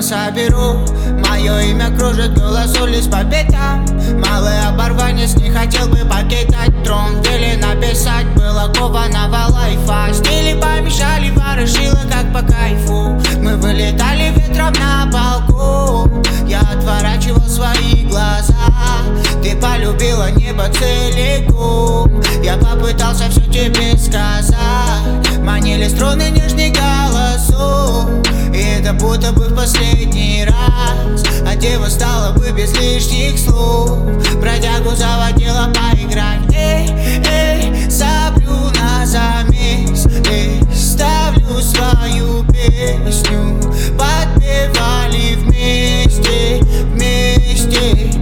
письма соберу. Мое имя кружит голос улиц по пятам. Малый оборванец не хотел бы покидать трон. В деле написать было кованого лайфа. Стили помешали, ворошило как по кайфу. Мы вылетали ветром на балкон. Я отворачивал свои глаза. Ты полюбила небо целиком. Я попытался все тебе сказать. Манили струны нежных голосов. И это будто бы в последний раз. А дева стала бы без лишних слов. Бродягу заводила поиграть. Эй, эй, соплю на замес. Эй, ставлю свою песню. Подпевали вместе, вместе.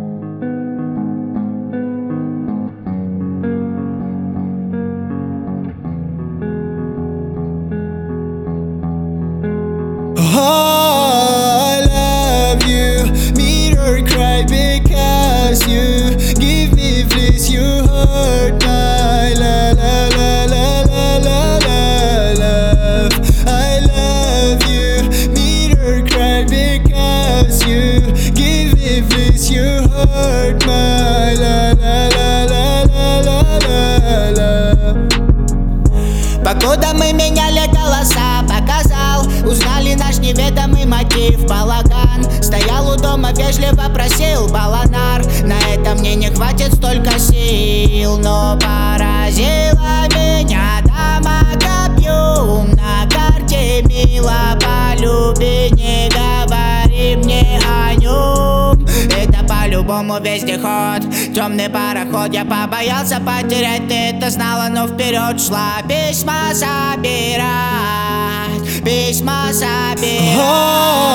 I love you, meet or cry because you give me bliss, you hurt my la la la la la la la love. I love you, meet or cry because you give me bliss, you hurt my la la la la la la la. Покуда мы меняли голоса, показал, узнали наш неведомый мотив. Балаган стоял у дома, вежливо просил баланар. На это мне не хватит столько сил, но поразила меня дама копьем. На карте мило полюби, не говори мне о нем. Это по-любому вездеход, темный пароход. Я побоялся потерять, ты это знала, но вперед шла. Письма собирать, письма собирать.